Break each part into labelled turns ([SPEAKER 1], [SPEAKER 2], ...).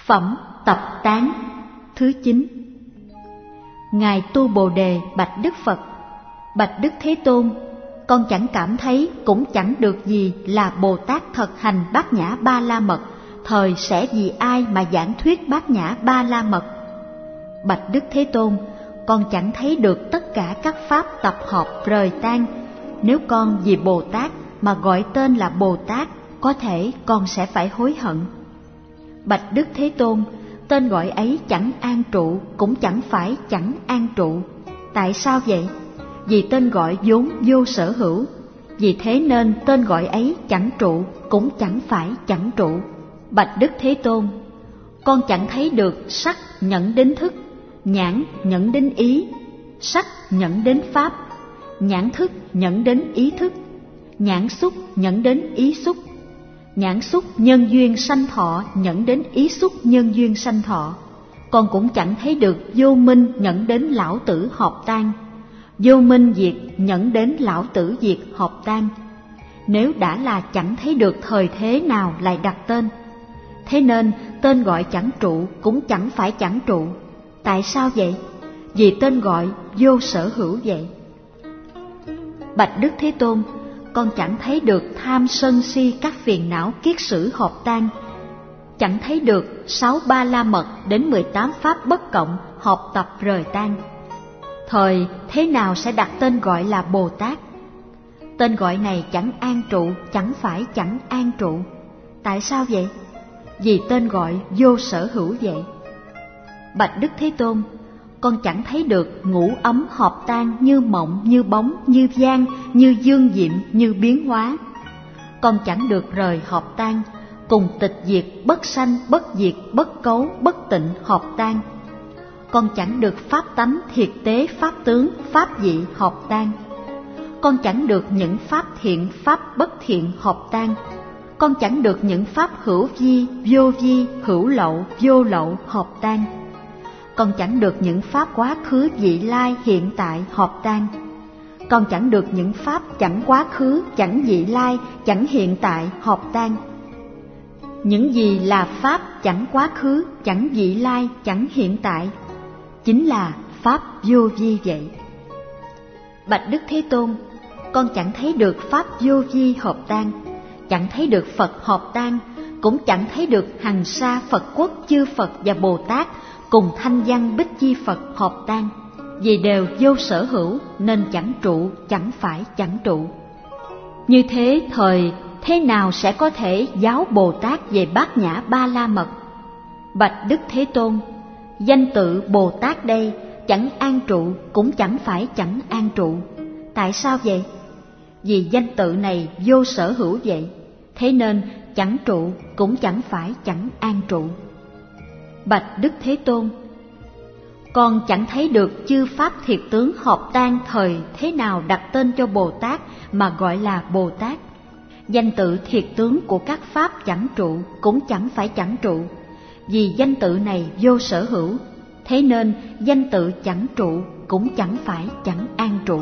[SPEAKER 1] Phẩm Tập Tán thứ 9. Ngài Tu Bồ Đề bạch Đức Phật: Bạch Đức Thế Tôn, con chẳng cảm thấy cũng chẳng được gì là Bồ Tát thật hành Bát Nhã Ba La Mật, thời sẽ vì ai mà giảng thuyết Bát Nhã Ba La Mật? Bạch Đức Thế Tôn, con chẳng thấy được tất cả các pháp tập hợp rời tan. Nếu con vì Bồ Tát mà gọi tên là Bồ Tát, có thể con sẽ phải hối hận. Bạch Đức Thế Tôn, tên gọi ấy chẳng an trụ, cũng chẳng phải chẳng an trụ. Tại sao vậy? Vì tên gọi vốn vô sở hữu. Vì thế nên tên gọi ấy chẳng trụ, cũng chẳng phải chẳng trụ. Bạch Đức Thế Tôn, con chẳng thấy được sắc nhẫn đến thức, nhãn nhẫn đến ý, sắc nhẫn đến pháp, nhãn thức nhẫn đến ý thức, nhãn xúc nhẫn đến ý xúc, nhãn xúc nhân duyên sanh thọ nhẫn đến ý xúc nhân duyên sanh thọ. Con cũng chẳng thấy được vô minh nhẫn đến lão tử hợp tan, vô minh diệt nhẫn đến lão tử diệt hợp tan. Nếu đã là chẳng thấy được thời thế nào lại đặt tên. Thế nên tên gọi chẳng trụ cũng chẳng phải chẳng trụ. Tại sao vậy? Vì tên gọi vô sở hữu vậy. Bạch Đức Thế Tôn, con chẳng thấy được tham sân si các phiền não kiết sử hợp tan, chẳng thấy được 6 Ba La Mật đến 18 pháp bất cộng hợp tập rời tan. Thời thế nào sẽ đặt tên gọi là Bồ Tát? Tên gọi này chẳng an trụ, chẳng phải chẳng an trụ. Tại sao vậy? Vì tên gọi vô sở hữu vậy. Bạch Đức Thế Tôn, con chẳng thấy được ngũ ấm hợp tan như mộng, như bóng, như vang, như dương diệm, như biến hóa. Con chẳng được rời hợp tan, cùng tịch diệt, bất sanh, bất diệt, bất cấu, bất tịnh hợp tan. Con chẳng được pháp tánh, thiệt tế, pháp tướng, pháp dị hợp tan. Con chẳng được những pháp thiện, pháp bất thiện hợp tan. Con chẳng được những pháp hữu vi, hữu lậu, vô lậu hợp tan. Con chẳng được những pháp quá khứ, vị lai, hiện tại hợp tan. Con chẳng được những pháp chẳng quá khứ, chẳng vị lai, chẳng hiện tại hợp tan. Những gì là pháp chẳng quá khứ, chẳng vị lai, chẳng hiện tại, chính là pháp vô vi vậy. Bạch Đức Thế Tôn, con chẳng thấy được pháp vô vi hợp tan, chẳng thấy được Phật hợp tan, cũng chẳng thấy được hằng sa Phật quốc chư Phật và Bồ Tát cùng thanh văn Bích Chi Phật hợp tan. Vì đều vô sở hữu nên chẳng trụ, chẳng phải chẳng trụ. Như thế thời thế nào sẽ có thể giáo Bồ Tát về Bát Nhã Ba La Mật? Bạch Đức Thế Tôn, danh tự Bồ Tát đây chẳng an trụ, cũng chẳng phải chẳng an trụ. Tại sao vậy? Vì danh tự này vô sở hữu vậy. Thế nên chẳng trụ, cũng chẳng phải chẳng an trụ. Bạch Đức Thế Tôn, con chẳng thấy được chư pháp thiệt tướng hợp tan, thời thế nào đặt tên cho Bồ Tát mà gọi là Bồ Tát. Danh tự thiệt tướng của các pháp chẳng trụ, cũng chẳng phải chẳng trụ. Vì danh tự này vô sở hữu, thế nên danh tự chẳng trụ, cũng chẳng phải chẳng an trụ.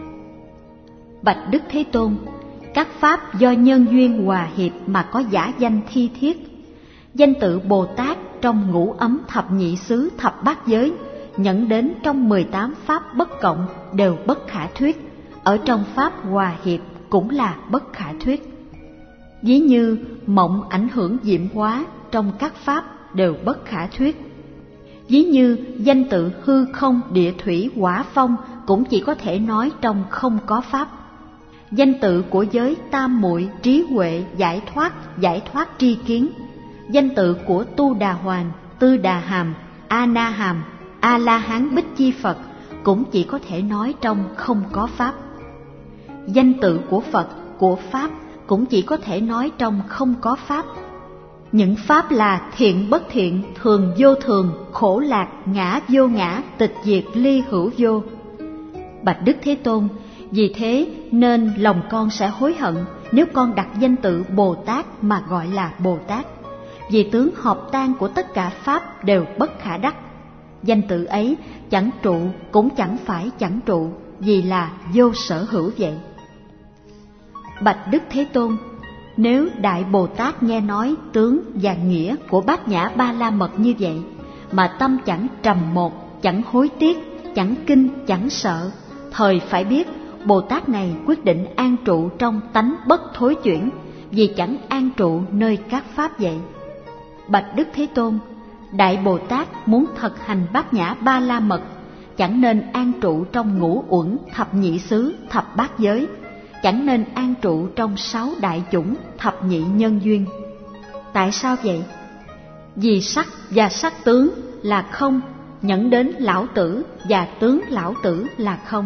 [SPEAKER 1] Bạch Đức Thế Tôn, các pháp do nhân duyên hòa hiệp mà có giả danh thi thiết. Danh tự Bồ Tát trong ngũ ấm thập nhị xứ thập bát giới nhận đến trong 18 pháp bất cộng đều bất khả thuyết, ở trong pháp hòa hiệp cũng là bất khả thuyết. Ví như mộng ảnh hưởng diệm hóa trong các pháp đều bất khả thuyết. Ví như danh tự hư không địa thủy hỏa phong cũng chỉ có thể nói trong không có pháp. Danh tự của giới tam muội trí huệ giải thoát tri kiến. Danh tự của Tu Đà Hoàn, Tư Đà Hàm, A Na Hàm, A La Hán Bích Chi Phật cũng chỉ có thể nói trong không có pháp. Danh tự của Phật, của pháp cũng chỉ có thể nói trong không có pháp. Những pháp là thiện bất thiện, thường vô thường, khổ lạc, ngã vô ngã, tịch diệt ly hữu vô. Bạch Đức Thế Tôn, vì thế nên lòng con sẽ hối hận nếu con đặt danh tự Bồ Tát mà gọi là Bồ Tát. Vì tướng hợp tan của tất cả pháp đều bất khả đắc. Danh tự ấy chẳng trụ, cũng chẳng phải chẳng trụ, vì là vô sở hữu vậy. Bạch Đức Thế Tôn, Nếu Đại Bồ Tát nghe nói tướng và nghĩa của Bát Nhã Ba La Mật như vậy, mà tâm chẳng trầm một, chẳng hối tiếc, chẳng kinh, chẳng sợ, thời phải biết Bồ Tát này quyết định an trụ trong tánh bất thối chuyển, vì chẳng an trụ nơi các pháp vậy. Bạch Đức Thế Tôn, Đại Bồ Tát muốn thực hành Bát Nhã Ba La Mật, chẳng nên an trụ trong ngũ uẩn, thập nhị xứ, thập bát giới, chẳng nên an trụ trong 6 đại chủng, thập nhị nhân duyên. Tại sao vậy? Vì sắc và sắc tướng là không, nhẫn đến lão tử và tướng lão tử là không.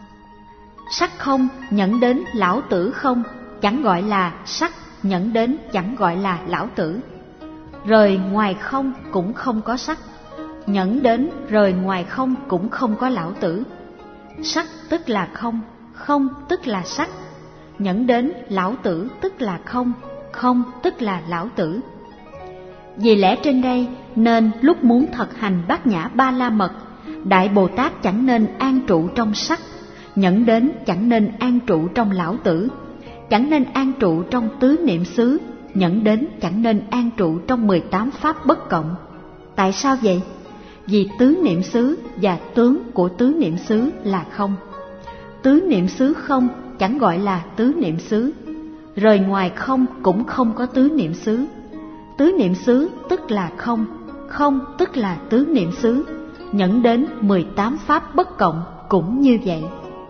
[SPEAKER 1] Sắc không, nhẫn đến lão tử không, chẳng gọi là sắc, nhẫn đến chẳng gọi là lão tử. Rời ngoài không cũng không có sắc, nhẫn đến rời ngoài không cũng không có lão tử. Sắc tức là không, không tức là sắc, nhẫn đến lão tử tức là không, không tức là lão tử. Vì lẽ trên đây nên lúc muốn thực hành Bát Nhã Ba La Mật, Đại Bồ Tát chẳng nên an trụ trong sắc, nhẫn đến chẳng nên an trụ trong lão tử, chẳng nên an trụ trong tứ niệm xứ, nhẫn đến chẳng nên an trụ trong 18 pháp bất cộng. Tại sao vậy? Vì tứ niệm xứ và tướng của tứ niệm xứ là không. Tứ niệm xứ không chẳng gọi là tứ niệm xứ, rời ngoài không cũng không có tứ niệm xứ. Tứ niệm xứ tức là không, không tức là tứ niệm xứ, nhẫn đến 18 pháp bất cộng cũng như vậy.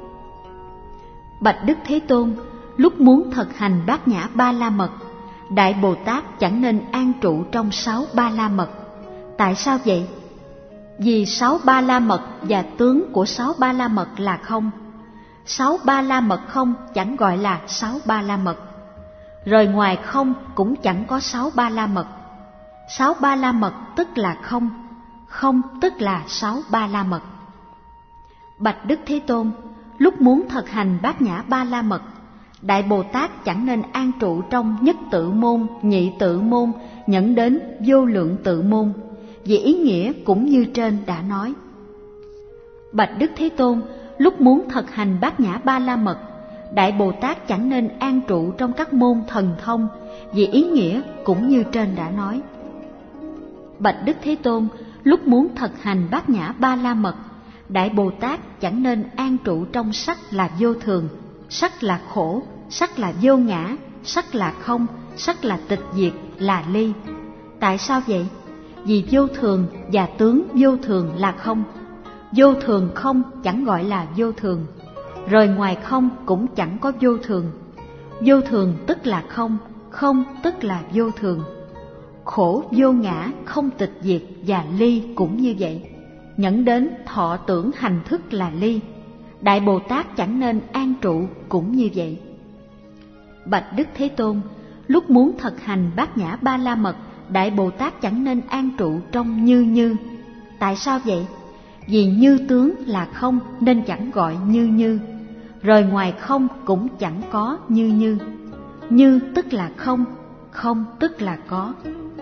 [SPEAKER 1] Bạch Đức Thế Tôn, lúc muốn thực hành Bát Nhã Ba La Mật, Đại Bồ Tát chẳng nên an trụ trong 6 Ba La Mật. Tại sao vậy? Vì 6 Ba La Mật và tướng của 6 Ba La Mật là không. 6 Ba La Mật không chẳng gọi là 6 Ba La Mật, rời ngoài không cũng chẳng có 6 Ba La Mật. 6 Ba La Mật tức là không, không tức là 6 Ba La Mật. Bạch Đức Thế Tôn, lúc muốn thực hành Bát Nhã Ba La Mật, Đại Bồ Tát chẳng nên an trụ trong nhất tự môn, nhị tự môn, nhẫn đến vô lượng tự môn, vì ý nghĩa cũng như trên đã nói. Bạch Đức Thế Tôn, lúc muốn thực hành Bát Nhã Ba La Mật, Đại Bồ Tát chẳng nên an trụ trong các môn thần thông, vì ý nghĩa cũng như trên đã nói. Bạch Đức Thế Tôn, lúc muốn thực hành Bát Nhã Ba La Mật, Đại Bồ Tát chẳng nên an trụ trong sắc là vô thường, sắc là khổ, sắc là vô ngã, sắc là không, sắc là tịch diệt, là ly. Tại sao vậy? Vì vô thường và tướng vô thường là không. Vô thường không chẳng gọi là vô thường, rời ngoài không cũng chẳng có vô thường. Vô thường tức là không, không tức là vô thường. Khổ vô ngã, không tịch diệt và ly cũng như vậy, nhẫn đến thọ tưởng hành thức là ly. Đại Bồ Tát chẳng nên an trụ cũng như vậy. Bạch Đức Thế Tôn, lúc muốn thực hành Bát Nhã Ba La Mật, Đại Bồ Tát chẳng nên an trụ trong như như. Tại sao vậy? Vì như tướng là không nên chẳng gọi như như, rời ngoài không cũng chẳng có như như. Như tức là không, không tức là có.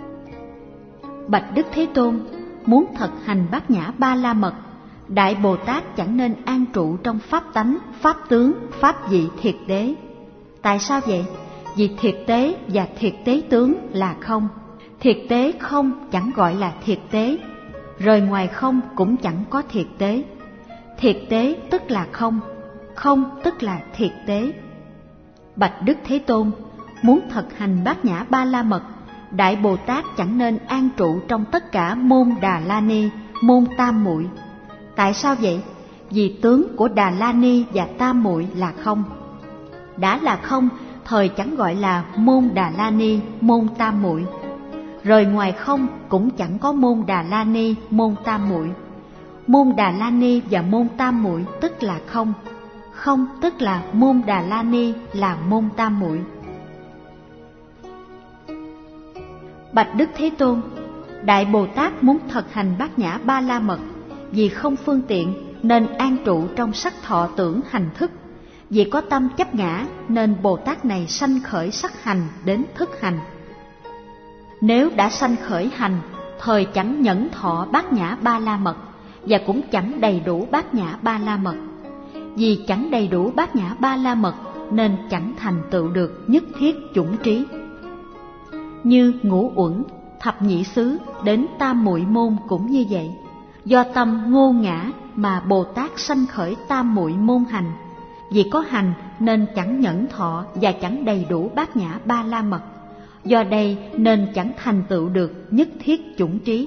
[SPEAKER 1] Bạch Đức Thế Tôn, muốn thực hành Bát Nhã Ba La Mật, Đại Bồ Tát chẳng nên an trụ trong pháp tánh, pháp tướng, pháp vị thiệt đế. Tại sao vậy? Vì thiệt tế và thiệt tế tướng là không. Thiệt tế không chẳng gọi là thiệt tế, rời ngoài không cũng chẳng có thiệt tế. Thiệt tế tức là không, không tức là thiệt tế. Bạch Đức Thế Tôn, muốn thực hành Bát Nhã Ba La Mật, Đại Bồ Tát chẳng nên an trụ trong tất cả môn Đà La Ni, môn Tam Muội. Tại sao vậy? Vì tướng của Đà La Ni và Tam Muội là không. Đã là không, thời chẳng gọi là môn Đà La Ni, môn Tam Muội. Rời ngoài không cũng chẳng có môn Đà La Ni, môn Tam Muội. Môn Đà La Ni và môn Tam Muội tức là không, không tức là môn Đà La Ni là môn Tam Muội. Bạch Đức Thế Tôn, Đại Bồ Tát muốn thực hành Bát Nhã Ba La Mật, vì không phương tiện nên an trụ trong sắc thọ tưởng hành thức. Vì có tâm chấp ngã nên Bồ Tát này sanh khởi sắc hành đến thức hành. Nếu đã sanh khởi hành, thời chẳng nhẫn thọ Bát Nhã Ba La Mật, và cũng chẳng đầy đủ Bát Nhã Ba La Mật. Vì chẳng đầy đủ Bát Nhã Ba La Mật nên chẳng thành tựu được nhất thiết chủng trí. Như ngũ uẩn, thập nhị xứ đến tam muội môn cũng như vậy. Do tâm ngô ngã mà Bồ Tát sanh khởi tam muội môn hành. Vì có hành nên chẳng nhẫn thọ và chẳng đầy đủ bát nhã ba la mật. Do đây nên chẳng thành tựu được nhất thiết chủng trí.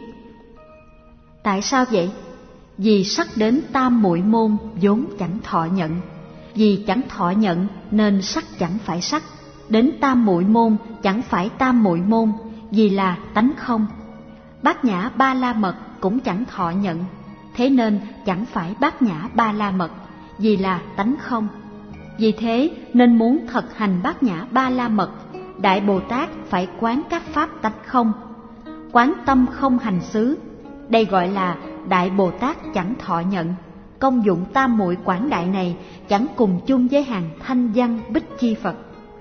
[SPEAKER 1] Tại sao vậy? Vì sắc đến tam muội môn vốn chẳng thọ nhận. Vì chẳng thọ nhận nên sắc chẳng phải sắc. Đến tam muội môn chẳng phải tam muội môn, vì là tánh không. Bát nhã ba la mật cũng chẳng thọ nhận, thế nên chẳng phải bát nhã ba la mật, vì là tánh không. Vì thế nên muốn thực hành bát nhã ba la mật, Đại Bồ Tát phải quán các pháp tánh không, quán tâm không hành xứ. Đây gọi là Đại Bồ Tát chẳng thọ nhận. Công dụng tam muội quảng đại này chẳng cùng chung với hàng thanh văn bích chi Phật.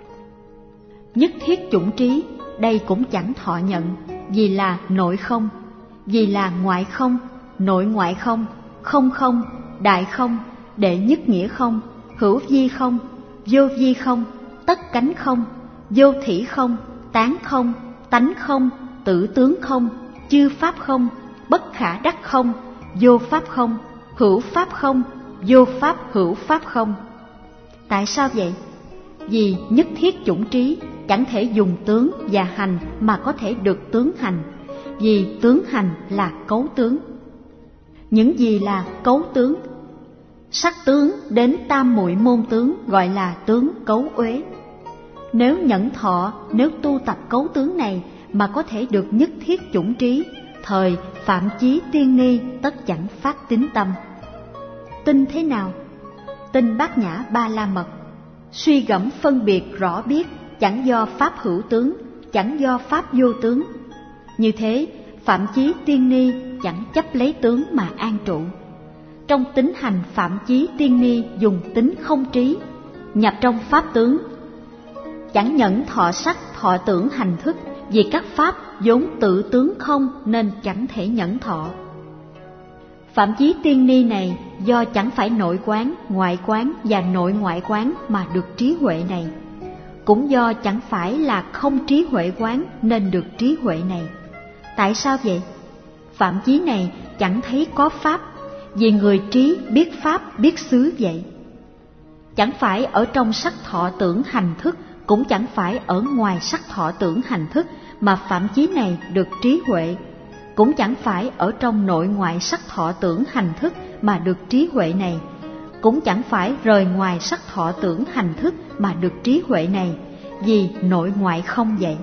[SPEAKER 1] Nhất thiết chủng trí, đây cũng chẳng thọ nhận, vì là nội không, vì là ngoại không, nội ngoại không, không không, đại không, đệ nhất nghĩa không, hữu vi không, vô vi không, tất cánh không, vô thỉ không, tán không, tánh không, tự tướng không, chư pháp không, bất khả đắc không, vô pháp không, hữu pháp không, vô pháp hữu pháp không. Tại sao vậy? Vì nhất thiết chủng trí chẳng thể dùng tướng và hành mà có thể được tướng hành, vì tướng hành là cấu tướng. Những gì là cấu tướng? Sắc tướng đến tam muội môn tướng gọi là tướng cấu uế. Nếu nhẫn thọ, nếu tu tập cấu tướng này mà có thể được nhất thiết chủng trí, thời Phạm Chí Tiên Ni tất chẳng phát tín tâm. Tin thế nào? Tin bát nhã ba la mật, suy gẫm phân biệt rõ biết, chẳng do pháp hữu tướng, chẳng do pháp vô tướng. Như thế, Phạm Chí Tiên Ni chẳng chấp lấy tướng mà an trụ. Trong tín hành Phạm Chí Tiên Ni dùng tính không trí, nhập trong pháp tướng. Chẳng nhẫn thọ sắc, thọ tưởng hành thức, vì các pháp vốn tự tướng không nên chẳng thể nhẫn thọ. Phạm Chí Tiên Ni này do chẳng phải nội quán, ngoại quán và nội ngoại quán mà được trí huệ này. Cũng do chẳng phải là không trí huệ quán nên được trí huệ này. Tại sao vậy? Phạm Chí này chẳng thấy có pháp, vì người trí biết pháp biết xứ vậy. Chẳng phải ở trong sắc thọ tưởng hành thức, cũng chẳng phải ở ngoài sắc thọ tưởng hành thức mà Phạm Chí này được trí huệ. Cũng chẳng phải ở trong nội ngoại sắc thọ tưởng hành thức mà được trí huệ này. Cũng chẳng phải rời ngoài sắc thọ tưởng hành thức mà được trí huệ này, vì nội ngoại không vậy.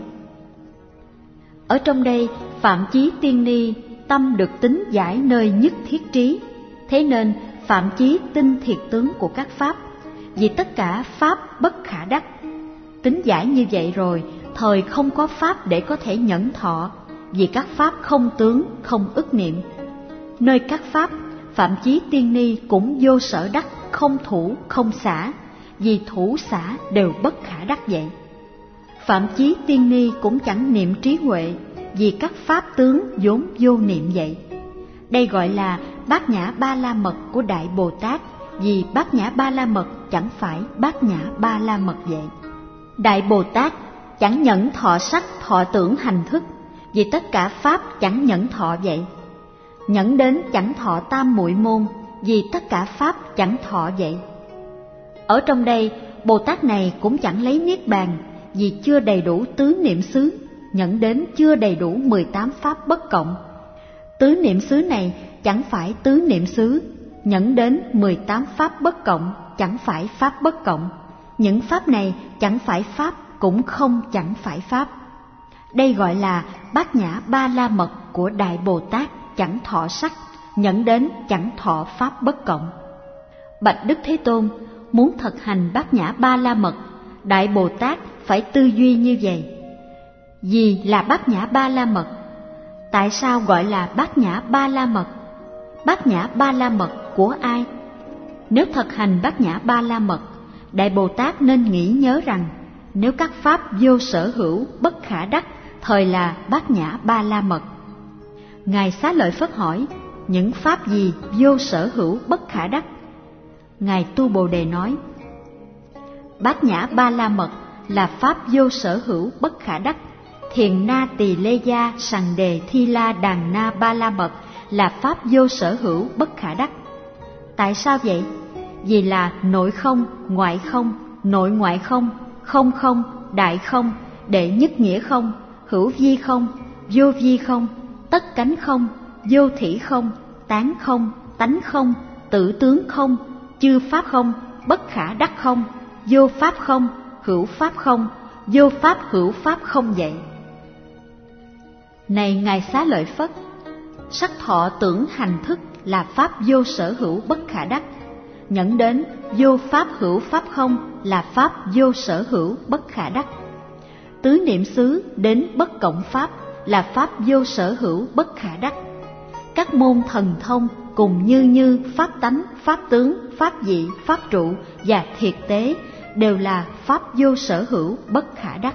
[SPEAKER 1] Ở trong đây, Phạm Chí Tiên Ni tâm được tính giải nơi nhất thiết trí, thế nên Phạm Chí tin thiệt tướng của các pháp, vì tất cả pháp bất khả đắc. Tính giải như vậy rồi, thời không có pháp để có thể nhẫn thọ, vì các pháp không tướng, không ức niệm. Nơi các pháp, Phạm Chí Tiên Ni cũng vô sở đắc, không thủ, không xả, vì thủ xả đều bất khả đắc vậy. Phạm Chí Tiên Ni cũng chẳng niệm trí huệ, vì các pháp tướng vốn vô niệm vậy. Đây gọi là bát nhã ba la mật của Đại Bồ Tát, vì bát nhã ba la mật chẳng phải bát nhã ba la mật vậy. Đại Bồ Tát chẳng nhẫn thọ sắc, thọ tưởng hành thức, vì tất cả pháp chẳng nhẫn thọ vậy. Nhẫn đến chẳng thọ tam muội môn, vì tất cả pháp chẳng thọ vậy. Ở trong đây, Bồ Tát này cũng chẳng lấy niết bàn, vì chưa đầy đủ tứ niệm xứ, nhẫn đến chưa đầy đủ 18 pháp bất cộng. Tứ niệm xứ này chẳng phải tứ niệm xứ, nhẫn đến 18 pháp bất cộng chẳng phải pháp bất cộng. Những pháp này chẳng phải pháp, cũng không chẳng phải pháp. Đây gọi là bát nhã ba la mật của Đại Bồ Tát chẳng thọ sắc, nhẫn đến chẳng thọ pháp bất cộng. Bạch Đức Thế Tôn, muốn thực hành bát nhã ba la mật, Đại Bồ Tát phải tư duy như vậy. Gì là bát nhã ba la mật? Tại sao gọi là bát nhã ba la mật? Bát nhã ba la mật của ai? Nếu thực hành bát nhã ba la mật, Đại Bồ Tát nên nghĩ nhớ rằng nếu các pháp vô sở hữu bất khả đắc, thời là bát nhã ba la mật. Ngài Xá Lợi Phất hỏi, những pháp gì vô sở hữu bất khả đắc? Ngài Tu Bồ Đề nói, Bát Nhã Ba La Mật là pháp vô sở hữu bất khả đắc. Thiền Na Tỳ Lê Gia Sằng Đề Thi La Đàn Na Ba La Mật là pháp vô sở hữu bất khả đắc. Tại sao vậy? Vì là nội không, ngoại không, nội ngoại không, không không, đại không, đệ nhất nghĩa không, hữu vi không, vô vi không, tất cánh không, vô thỉ không, tán không, tánh không, tự tướng không, chư pháp không, bất khả đắc không, vô pháp không, hữu pháp không, vô pháp hữu pháp không vậy. Này Ngài Xá Lợi Phất, sắc thọ tưởng hành thức là pháp vô sở hữu bất khả đắc, nhẫn đến vô pháp hữu pháp không là pháp vô sở hữu bất khả đắc. Tứ niệm xứ đến bất cộng pháp là pháp vô sở hữu bất khả đắc. Các môn thần thông cùng như pháp tánh, pháp tướng, pháp dị, pháp trụ và thiệt tế đều là pháp vô sở hữu bất khả đắc.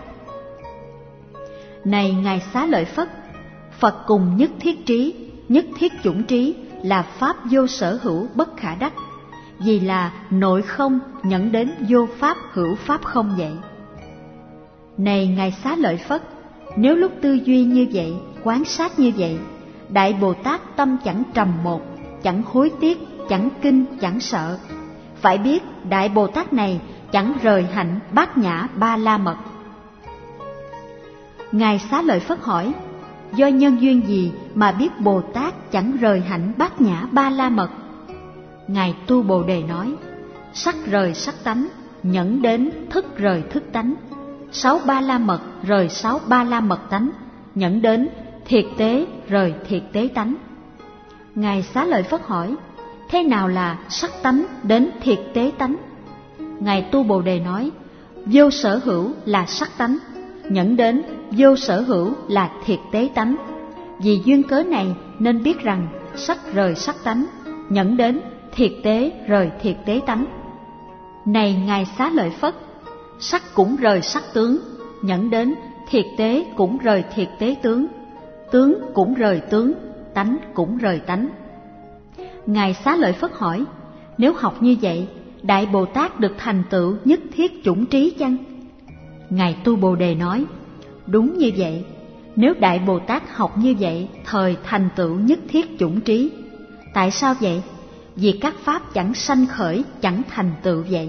[SPEAKER 1] Này Ngài Xá Lợi Phất, Phật cùng nhất thiết trí, nhất thiết chủng trí là pháp vô sở hữu bất khả đắc, vì là nội không nhẫn đến vô pháp hữu pháp không vậy. Này Ngài Xá Lợi Phất, nếu lúc tư duy như vậy, quán sát như vậy, Đại Bồ Tát tâm chẳng trầm một, chẳng hối tiếc, chẳng kinh, chẳng sợ, phải biết Đại Bồ Tát này chẳng rời hạnh Bát Nhã Ba La Mật. Ngài Xá Lợi Phất hỏi, do nhân duyên gì mà biết Bồ Tát chẳng rời hạnh Bát Nhã Ba La Mật? Ngài Tu Bồ Đề nói, sắc rời sắc tánh, nhẫn đến thức rời thức tánh, 6 Ba La Mật rời 6 Ba La Mật tánh, nhẫn đến thiệt tế rời thiệt tế tánh. Ngài Xá Lợi Phất hỏi, thế nào là sắc tánh đến thiệt tế tánh? Ngài Tu Bồ Đề nói, vô sở hữu là sắc tánh, nhẫn đến vô sở hữu là thiệt tế tánh. Vì duyên cớ này nên biết rằng sắc rời sắc tánh, nhẫn đến thiệt tế rời thiệt tế tánh. Này Ngài Xá Lợi Phất, sắc cũng rời sắc tướng, nhẫn đến thiệt tế cũng rời thiệt tế tướng, tướng cũng rời tướng, tánh cũng rời tánh. Ngài Xá Lợi Phất hỏi, nếu học như vậy, Đại Bồ Tát được thành tựu nhất thiết chủng trí chăng? Ngài Tu Bồ Đề nói, đúng như vậy. Nếu Đại Bồ Tát học như vậy, thời thành tựu nhất thiết chủng trí. Tại sao vậy? Vì các pháp chẳng sanh khởi, chẳng thành tựu vậy.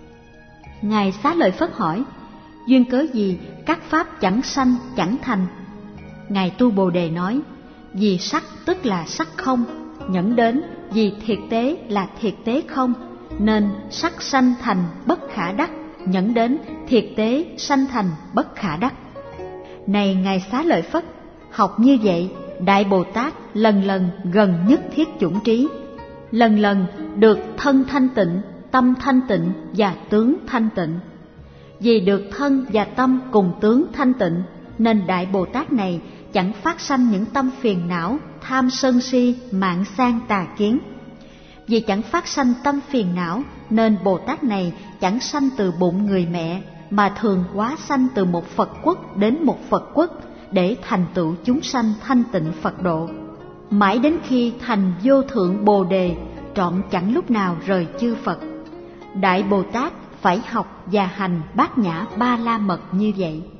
[SPEAKER 1] Ngài Xá Lợi Phất hỏi, duyên cớ gì các pháp chẳng sanh, chẳng thành? Ngài Tu Bồ Đề nói, vì sắc tức là sắc không, nhẫn đến vì thiệt tế là thiệt tế không, nên sắc sanh thành bất khả đắc, nhẫn đến thiệt tế sanh thành bất khả đắc. Này Ngài Xá Lợi Phất, học như vậy, Đại Bồ Tát lần lần gần nhất thiết chủng trí, lần lần được thân thanh tịnh, tâm thanh tịnh và tướng thanh tịnh. Vì được thân và tâm cùng tướng thanh tịnh, nên Đại Bồ Tát này chẳng phát sanh những tâm phiền não, tham sân si, mạn sang tà kiến. Vì chẳng phát sanh tâm phiền não, nên Bồ Tát này chẳng sanh từ bụng người mẹ, mà thường hóa sanh từ một Phật quốc đến một Phật quốc, để thành tựu chúng sanh thanh tịnh Phật độ. Mãi đến khi thành vô thượng Bồ Đề, trọn chẳng lúc nào rời chư Phật. Đại Bồ Tát phải học và hành Bát Nhã Ba La Mật như vậy.